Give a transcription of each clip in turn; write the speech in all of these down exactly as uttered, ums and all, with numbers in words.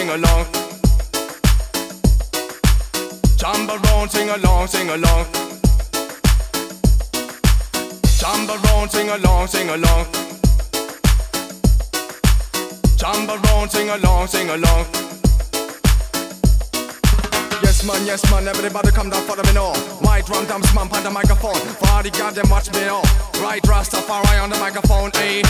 sing along. Jump around, sing along, sing along. Jump around, sing along, sing along. Jump around, sing along, sing along. Yes man, yes man, everybody come down, follow me now. White rum dum smump on the microphone. For the goddamn watch me now. Right Rastafari on the microphone, ayy.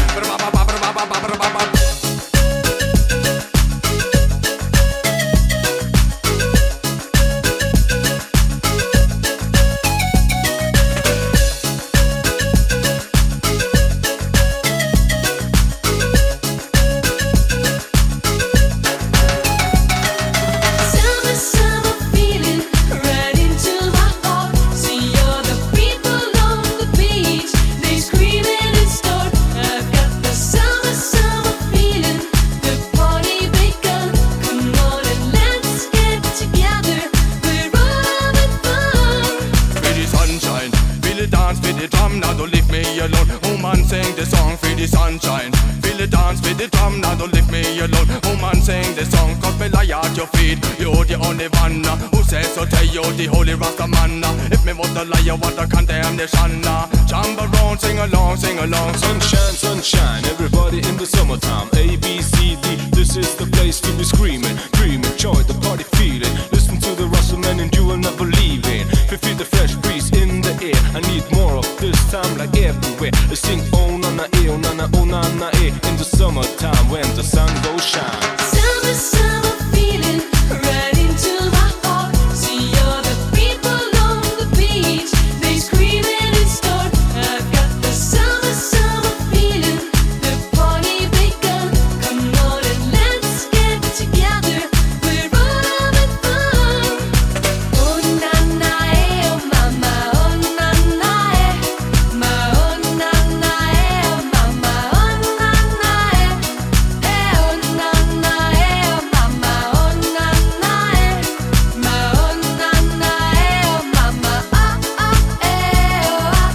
Sing the song for the sunshine. Feel the dance with the drum. Now don't leave me alone. Woman sing the song, cause me lie at your feet. You're the only one uh, who says so. Tell you the holy Rasta man. uh, If me was the liar, what a condemnation. uh, Jump around, sing along, sing along. Sunshine, sunshine, everybody in the summertime. A, B, C, D, this is the place to be screaming. Dream, enjoy the party feeling. Listen to the Rasta man and you will never leave it. Feel the fresh breeze in the air. I need more of this time like everywhere. I sing oh na na eh, oh na na, oh na na eh. In the summertime when the sun goes shine. Summer, summer feeling right into my heart. See all the people on the beach. They scream and it's start. I've got the summer, summer feeling. The party begun. Come on and let's get together. We're all having fun. Oh na na eh, oh mama, oh na na eh. Ma oh na na eh, oh mama, oh na na eh. Eh oh na na eh, oh mama, oh na na eh. Ma oh na na eh, oh mama, ah ah eh oh ah.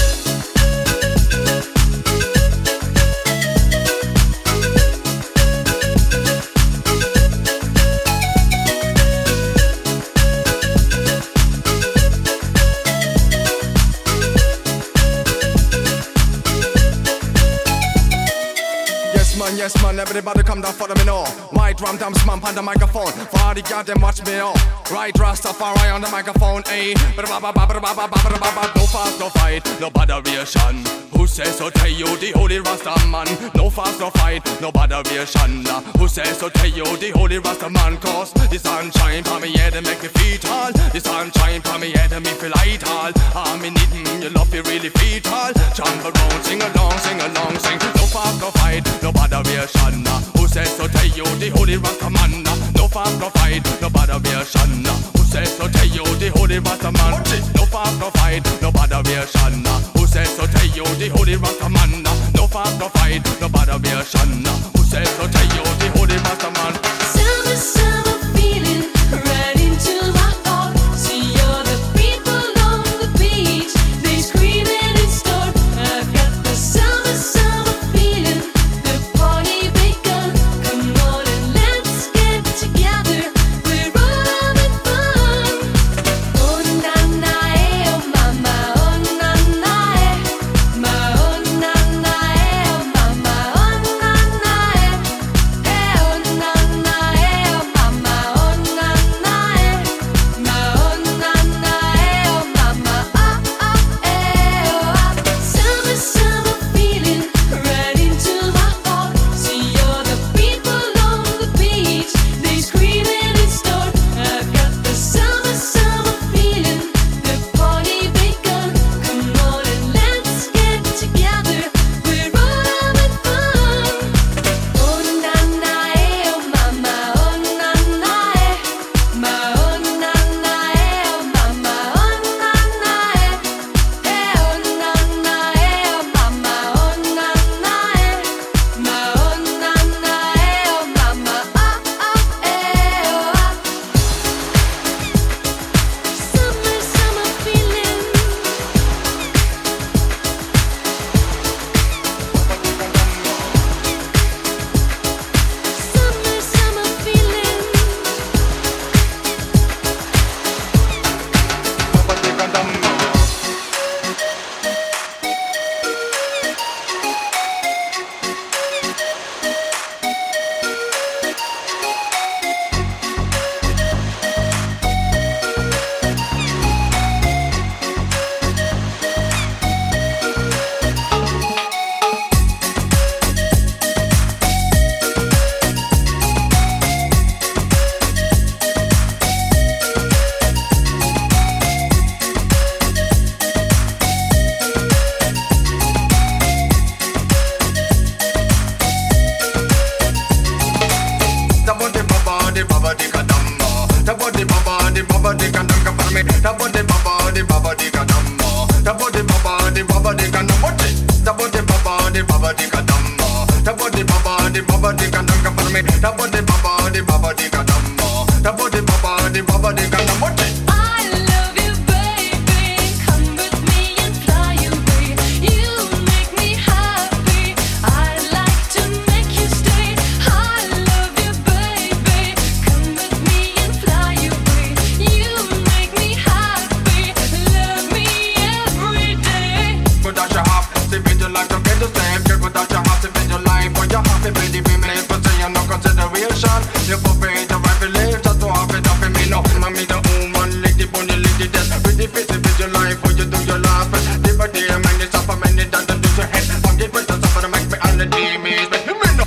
Yes man, yes man, everybody come down, follow me now. White rum dum smump on the microphone. For the goddamn watch me now. Right Rastafari on the microphone, ayy. No fast, no fight, no botheration. Who says so? Tell you the holy Rasta man. No fast, no fight, no botheration. Who says so? Tell you the holy Rasta man. Cause the sunshine for me head and make me feel tall. The sunshine for me head and me feel light all. Ah, me needin' your love, you really feel tall. Jump around, sing along, sing along, sing. No fast, no fight, no botheration. Who says so? Tell you the holy Rasta man. No fast, no fight, no botheration. Who says so? Tell you the holy Rasta man. No fast, no fight, no botheration. Who says so? Tell you the holy Rasta man. No fast, no fight, no botheration. Who says so? Tell you the holy Rasta man. Summer, summer feeling right into my heart. See all the people on the beach. They scream and it's start. I've got the summer, summer feeling. The party begun. Come on and let's get together. We're all having fun. Oh na na eh, oh mama, oh na na eh. Ma oh na na eh, oh mama, oh na na eh. Double the baba, the baba, the kadamba. Double the baba, the baba, the kanamoti. Double the baba, the baba, the kadamba. Double the baba, the baba, the kananga for me. Double the baba, the baba, the kadamba. Double the baba, the baba, the kanamoti. I love you, baby. Come with me and fly away. You make me happy. I'd like to make you stay. I love you, baby. Come with me and fly away. You make me happy. Love me every day. Good that you have, see with your life to get the same. Good that you have, see with your life for your happy baby. Be me, but say you no consideration. You put me the right belief, just to have it up in me. No, mommy the woman, lady, bunny, lady, that's pretty fit with your life. For you do your life, day by day, man, it's up a minute, and then do your head. I'm getting with the stuff that make me on the demons. But you know.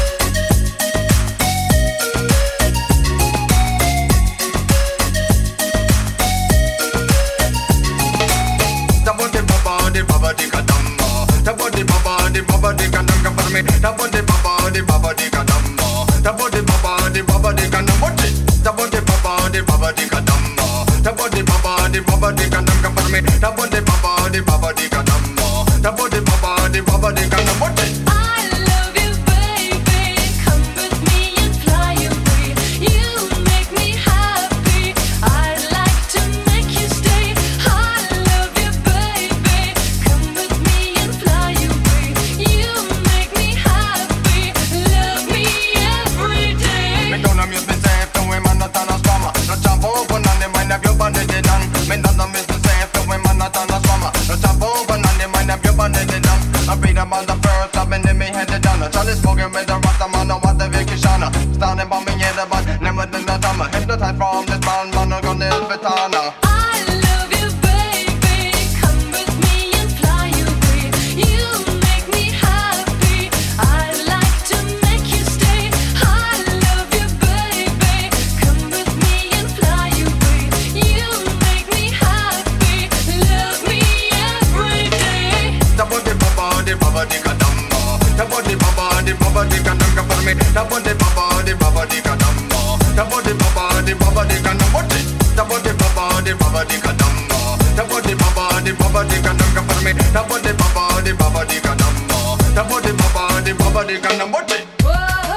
Double the baba, the baba, the kadamba. Double the baba, the baba, the kadanga for me. Double the baba, the baba, the kadamba. Double the baba, the baba, the kanamoti. Double the baba, the baba, the kadamba. Double the baba, the baba, the kadanga for me. Double the baba, the baba, the kadamba. Double the baba, the baba, the kanamoti. I love you, baby. Come with me and fly away. You make me happy. I'd like to make you stay. I love you, baby. Come with me and fly away. You make me happy. Love me every day. Me gonna miss me safe, the women not on a swammer. No chop open on the mind of your body, they done. Me gonna miss me safe, the women not on a swammer. No chop open on the mind of your body, they done. I beat them on the first, I've been in me headed down. Charlie smoking with the rasta man, I want the vacation. Standing by me in the band, never did the drama. Hypnotized from this band, man, I'm gonna live it on. I love you, baby. Come with me and fly away. You make me happy. I'd like to make you stay. I love you, baby. Come with me and fly away. You make me happy. Love me every day. Double the baba, the baba, the kadamba. Double the baba, the baba, the kadanga for me. Double the baba, the baba, the kadamba. Double the baba, the baba, the kanamoti. Double the baba, the baba, the kadamba. Double the baba, the baba, the kadanga for me. Double the baba, the baba, the kadamba. Double the baba, the baba, the kanamoti. Whoa,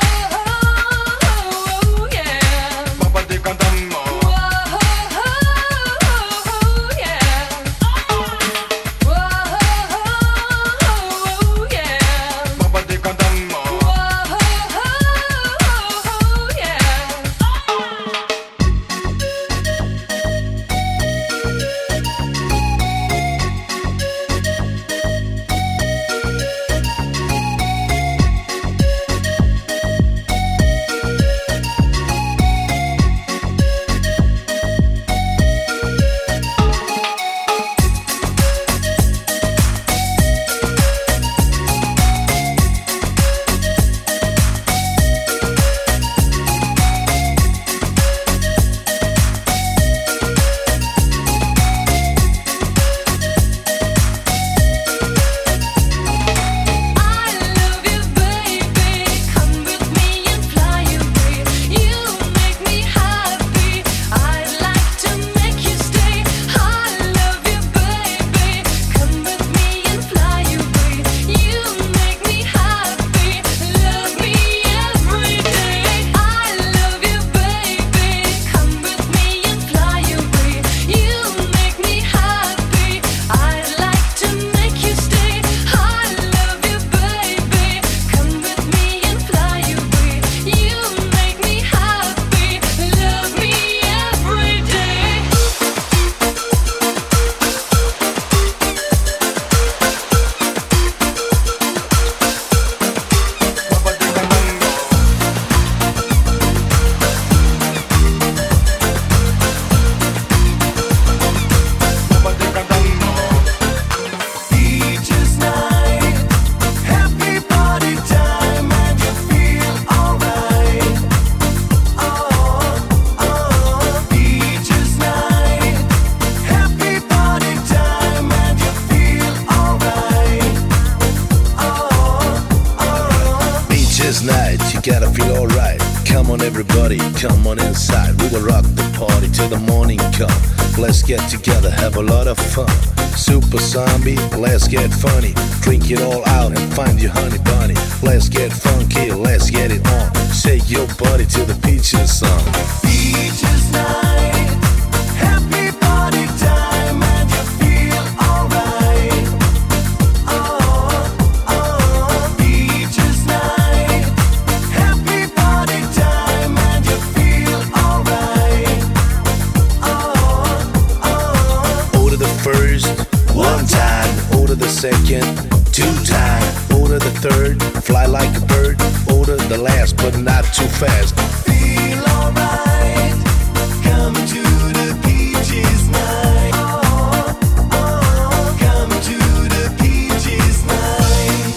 yeah. Baba the kadamba. Whoa, yeah. Whoa, yeah. Baba the kadamba. Whoa, yeah. Night, you gotta feel alright. Come on everybody, come on inside. We will rock the party till the morning come. Let's get together, have a lot of fun. Super zombie, let's get funny. Drink it all out and find your honey bunny. Let's get funky, let's get it on. Shake your body to the Peaches song. Peaches night, happy party time, and you feel alright. Oh, oh, Peaches night, happy party time, and you feel alright. Oh, oh. Order the first, one time. Order the second, two time. Order the third, fly like a bird. Order the last, but not too fast. Feel alright, come to the Peaches night. Oh, oh, come to the Peaches night.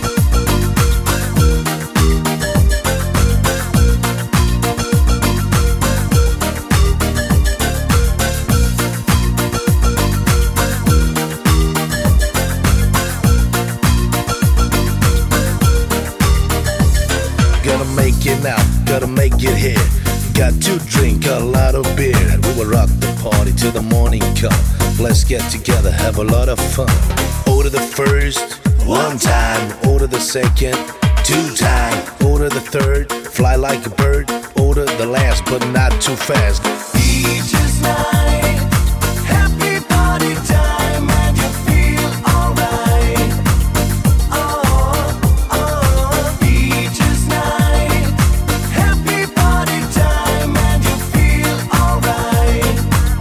Gotta make it now, gotta make it here. Got to drink a lot of beer. We will rock the party till the morning come. Let's get together, have a lot of fun. Order the first, one time. Order the second, two time. Order the third, fly like a bird. Order the last, but not too fast. Peaches night, happy party time, and you feel alright. Oh, oh, Peaches night, happy party time, and you feel alright.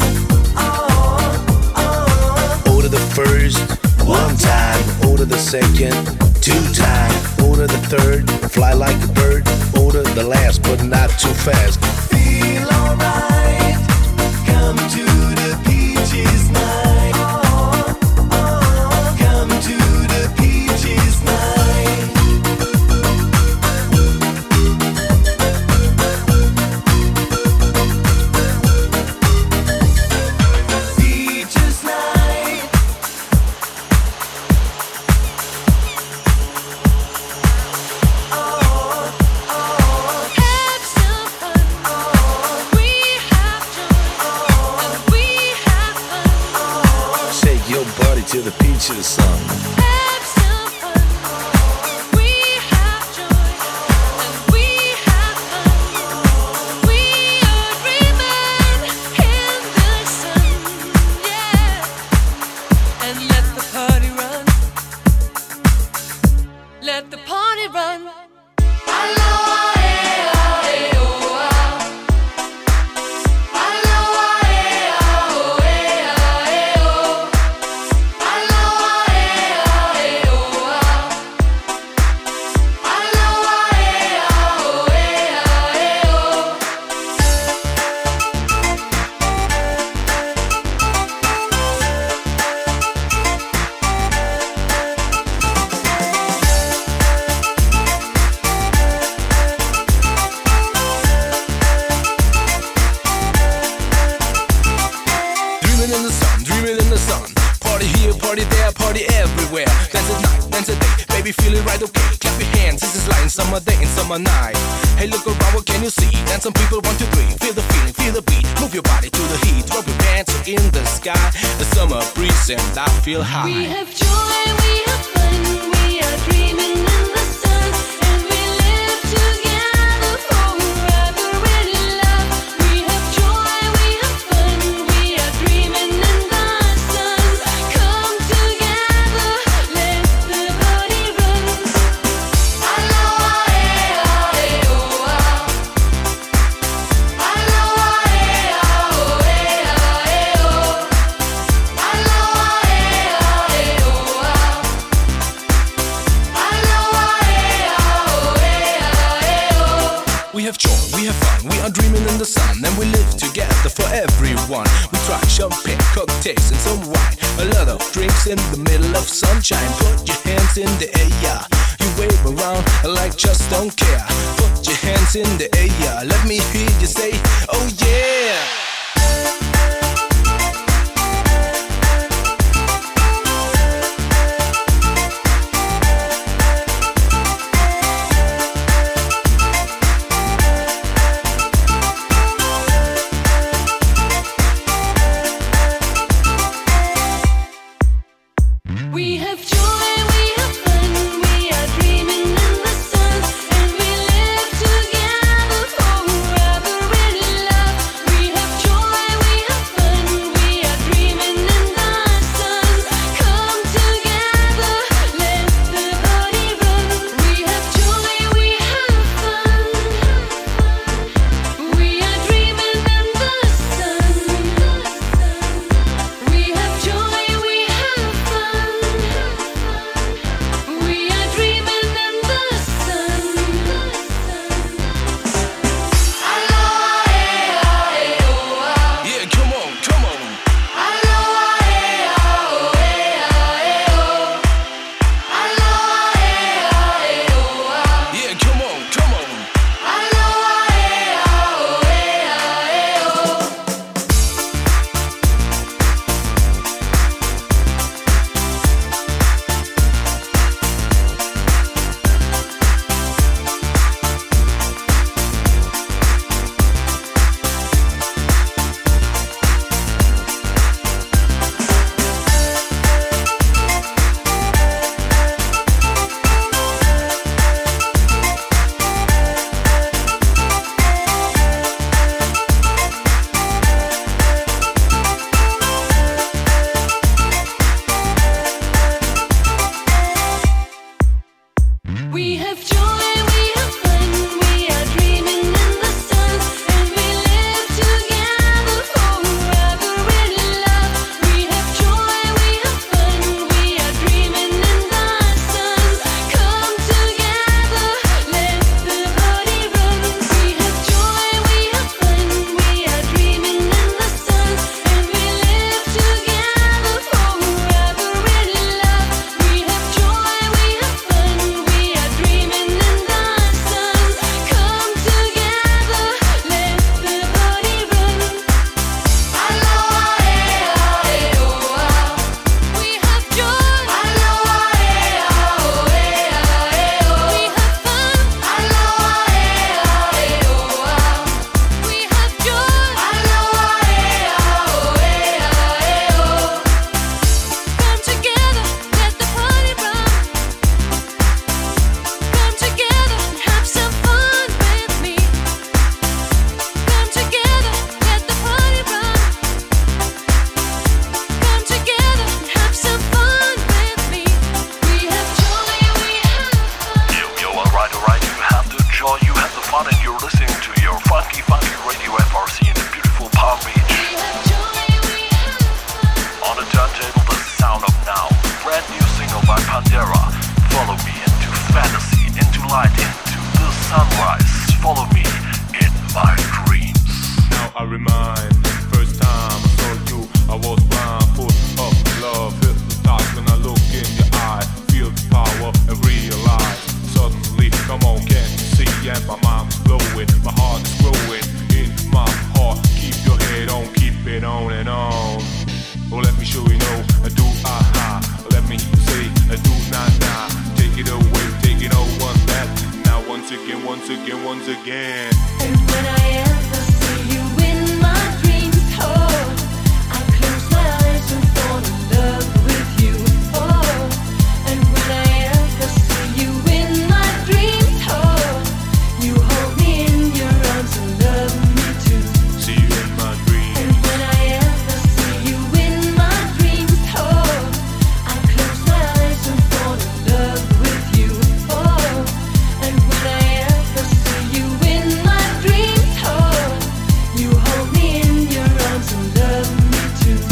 Oh, oh. Order the first, one time. Order the second, two time. Order the third, fly like a bird. Order the last, but not too fast. Feel alright, come to the Peaches night. Oh, oh, come to the Peaches night. Peaches night. Oh, oh. Have some fun. We have joy, and we have fun. Shake your body to the Peaches song. Have some fun. We have joy, and we have fun. We are dreaming in the sun, yeah. And let the party run. Let the party run. Dreaming in the sun, dreaming in the sun. Party here, party there, party everywhere. Dance at night, dance at day, baby feeling right okay. Clap your hands, this is like summer day and summer night. Hey, look around, what can you see? Dance some people want to breathe. Feel the feeling, feel the beat. Move your body to the heat. Rub your pants in the sky. The summer breeze and I feel high. We have joy, we have fun, we are dreaming in the sun, and we live together forever in love. We have joy, we have fun, we are dreaming in the sun. Come together, let the body run. Aloha, eh, ah, eh, oh, ah. Aloha, eh, ah, oh, eh, ah, eh, oh. Aloha, eh, ah, eh, oh, ah. Aloha, eh, ah, oh, eh, ah, eh, oh. We have joy, we have fun, we are dreaming in the sun, and we live together for everyone. We try champagne, cocktails, and some wine. A lot of drinks in the middle of sunshine. Put your hands in the air. You wave around like just don't care. Put your hands in the air. Let me hear you say, oh yeah. you know, do aha. Let me say, do na na. Take it away, take it all one that. Now once again, once again, once again. And when I ever see you in my dreams, oh, I close my eyes and fall in love with you, oh. And when I ever see you in my dreams, oh, you hold me in your arms and love me too. See you in my dreams. And when I ever see you in my dreams, oh, I close my eyes and fall in love with you, oh. And when I ever see you in my dreams, oh, you hold me in your arms and love me too.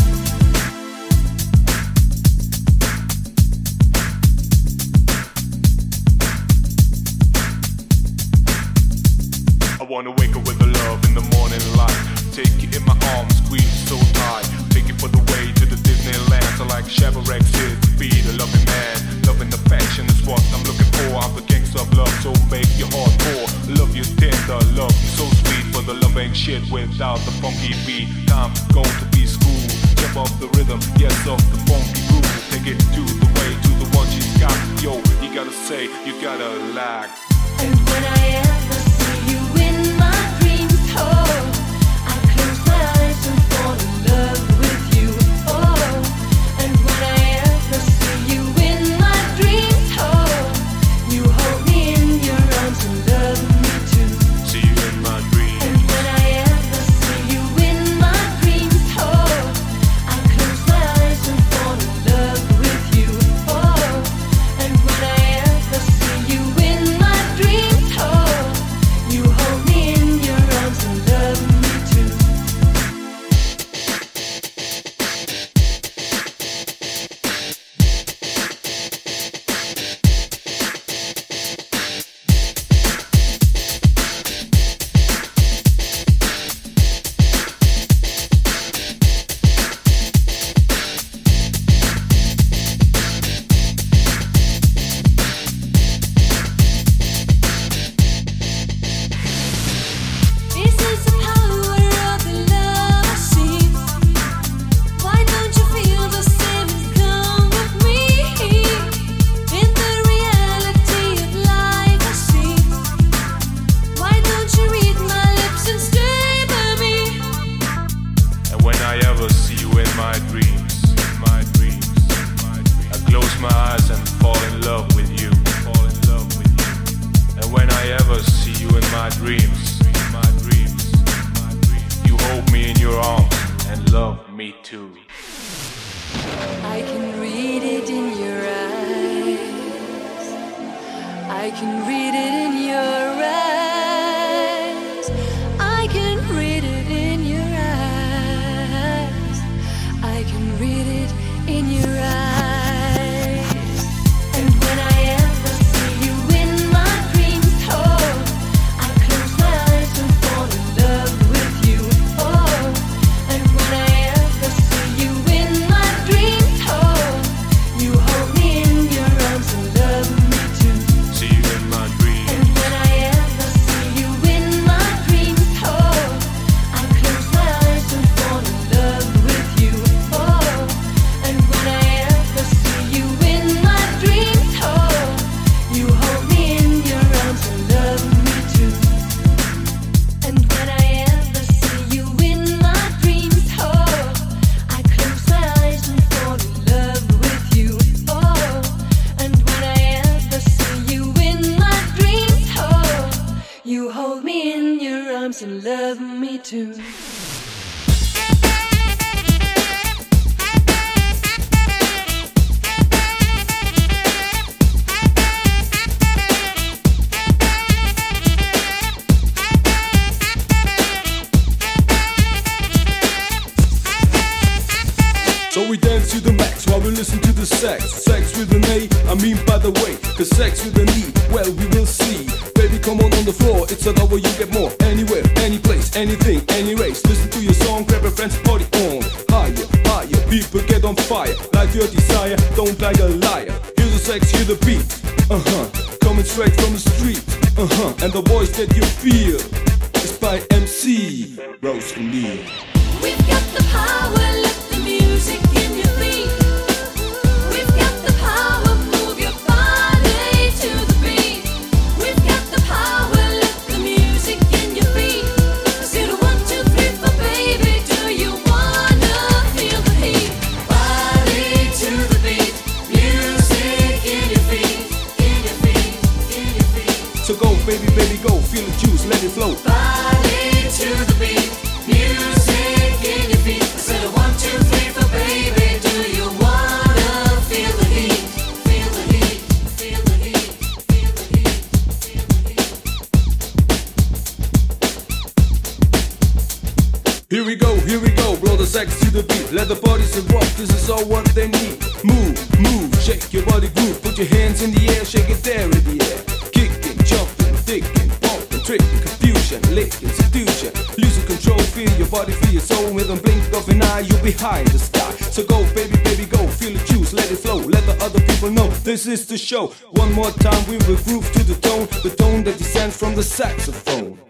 I wanna wake up with the love in the morning light. Take it in my arms, squeeze so tight. Take it for the way to the Disneyland. So like Chevrolet said, to be the loving man. Loving affection is what I'm looking for. I'm the gangster of love, so make your heart pour. Love you tender, love you so sweet. For the love ain't shit without the funky beat. Time go to be school. Jump off the rhythm, yes, off the funky groove. Take it to the way, to the one she's got. Yo, you gotta say, you gotta like. And when I ever see you in my dreams, oh, I close my eyes and fall in love with you, oh. And when I ever see you in my dreams, oh, you hold me in your arms and love me too. See you in my dreams. And when I ever see you in my dreams, oh, I close my eyes and fall in love with you, oh. And when I ever see you in my dreams, oh, you hold me in your arms and love me too. This is the power of the love I see. Why don't you feel the same and come with me? In the reality of life I see. Why don't you read my lips and stay by me? And when I ever see you in my dreams, my dreams, my dreams, I close my eyes and fall in love with you, fall in love with you. And when I ever see you in my dreams, my dreams, my dreams, you hold me in your arms and love me too. I can read it in your eyes. I can read it in your eyes. I can read it in your eyes. I can read it in your eyes. And when I ever see you in my dreams, oh, I close my eyes and fall in love with you, oh. And when I ever see you in my dreams, oh, you hold me in your arms and love me too. See you in my dreams. And when I ever see you in my dreams, oh, I close my eyes and fall in love with you, oh. And when I ever see you in my dreams, oh, you hold me in your arms and love me too. And when I ever see you in my dreams, oh, I close my eyes and fall in love with you, oh. And when I ever see you in my dreams, oh, you hold me in your arms and love me too. So we dance to the max while we listen to the sex. Sex with an A, I mean by the way. Cause sex with an E, well we will see. Baby come on on the floor, it's a love where you get more. Anywhere, any place, anything, any race. Listen to your song, grab your friends, party on. Higher, higher, people get on fire. Like your desire, don't like a liar. Hear the sex, hear the beat, uh-huh. Coming straight from the street, uh-huh. And the voice that you feel is by M C Rose O'Neal. We've got the power, let the music in your feet. are what they need. Move, move, shake your body groove. Put your hands in the air, shake it there in the air. Kicking, jumping, thinking, pumping, tricking, confusion, licking, seduction. Losing control, feel your body, feel your soul. With a blink of an eye, you're behind the sky. So go, baby, baby, go. Feel the juice, let it flow. Let the other people know this is the show. One more time, we will groove to the tone. The tone that descends from the saxophone.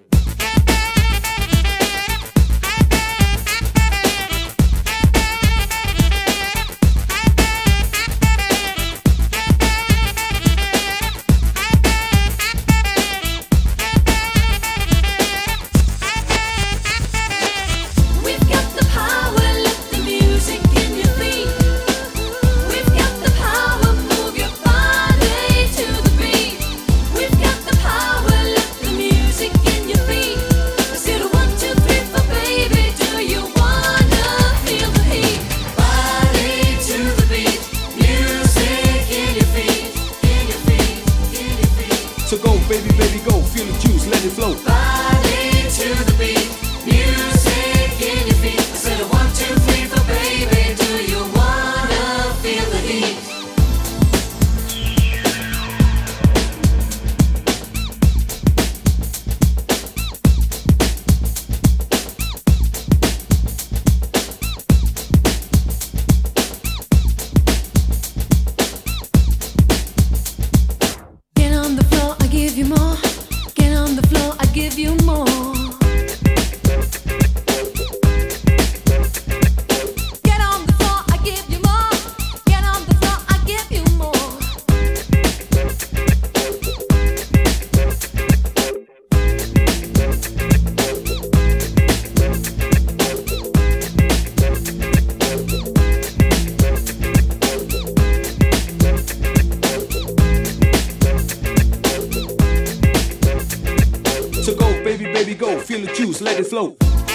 Let it flow.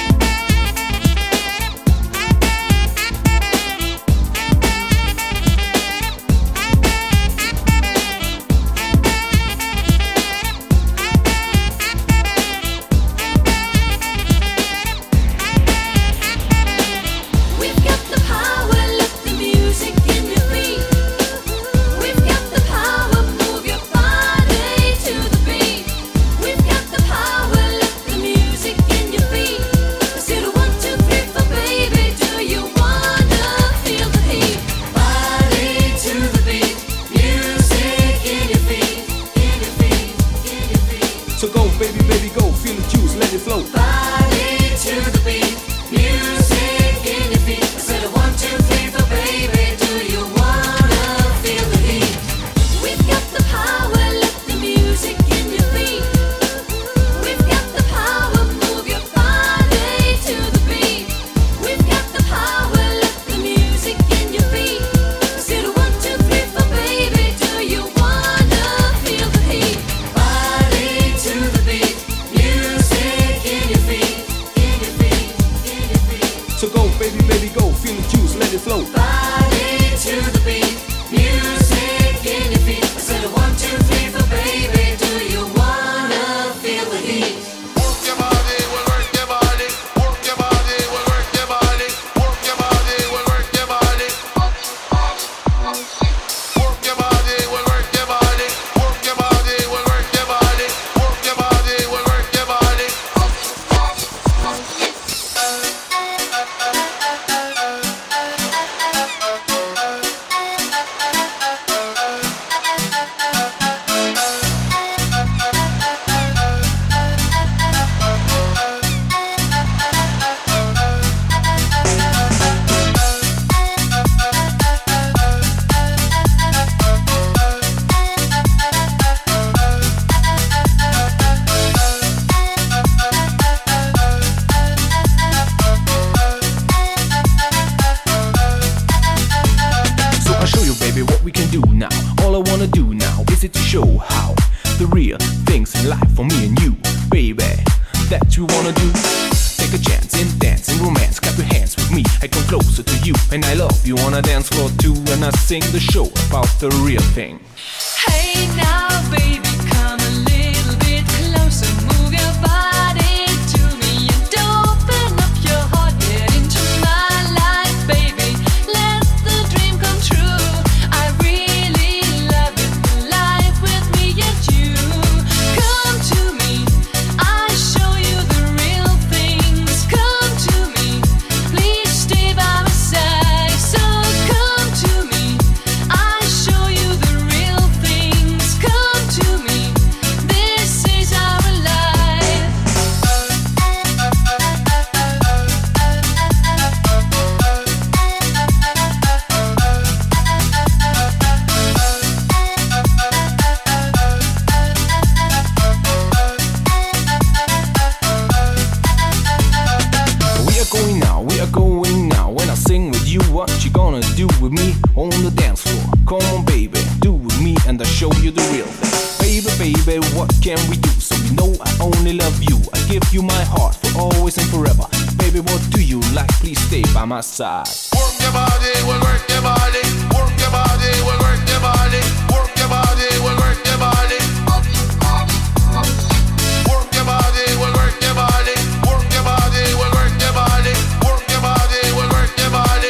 The show about the real thing. Hey now, baby, come a little bit closer. Move your body to me and open up your heart. Get into my life, baby. Let the do with me on the dance floor. Come on, baby, do with me and I'll show you the real thing. Baby, baby, what can we do? So you know I only love you. I give you my heart for always and forever. Baby, what do you like? Please stay by my side. Work your body, we'll work your body. Work your body, we'll work your body. Work your body, we'll work your body. Work your body, we'll work your body. Work your body, we'll work your body. Work your body, we'll work your body.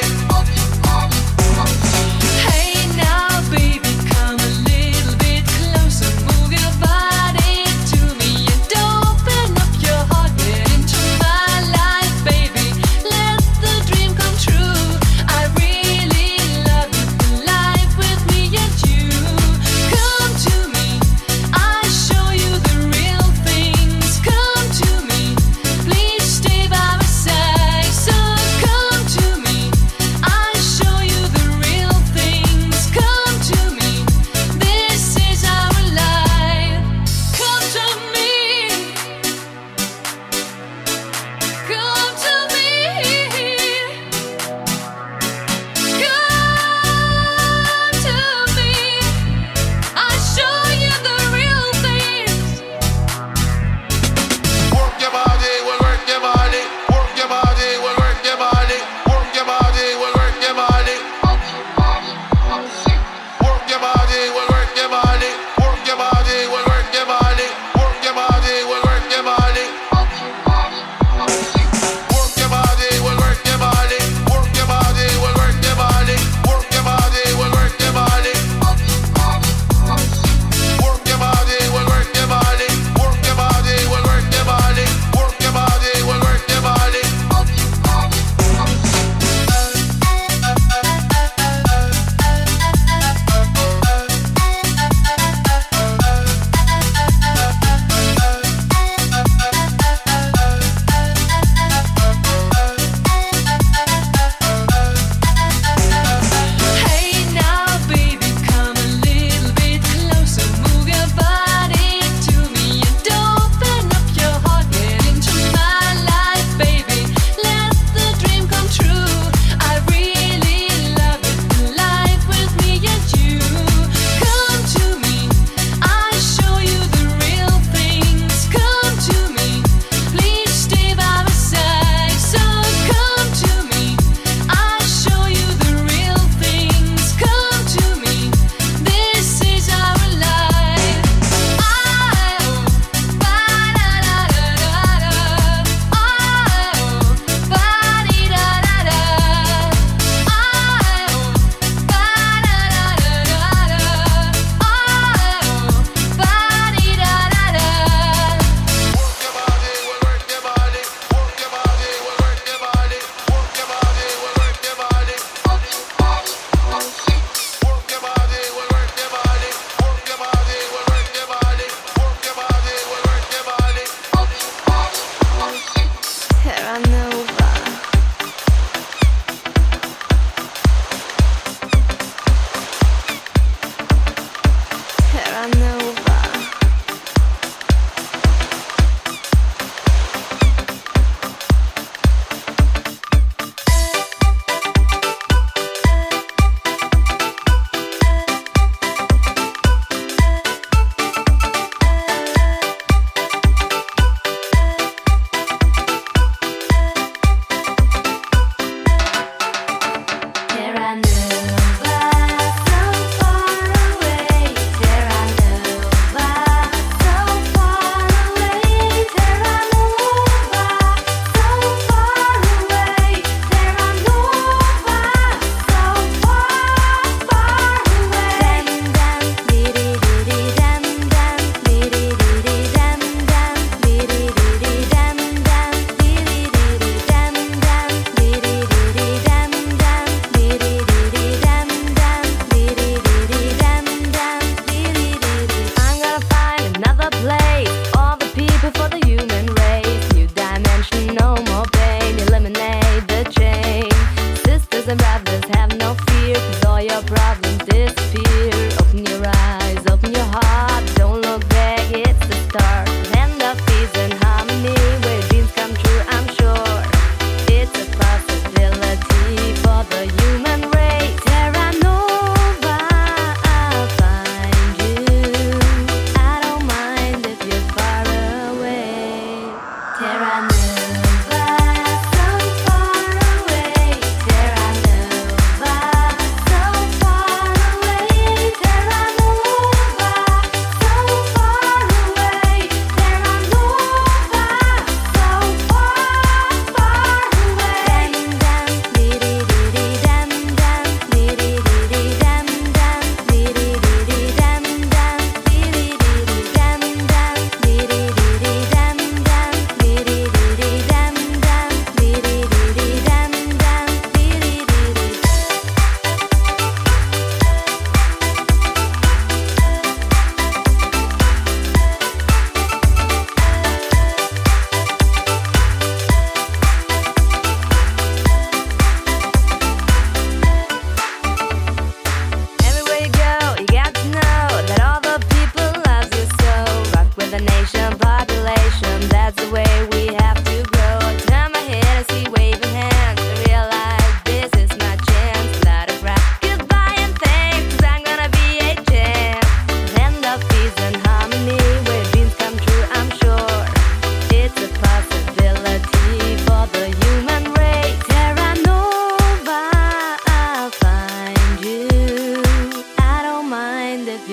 Hey now, baby, come a little bit closer. Move your body to me and open up your heart. Get into my life, baby. Let the dream come true. I really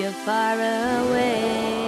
you're far away.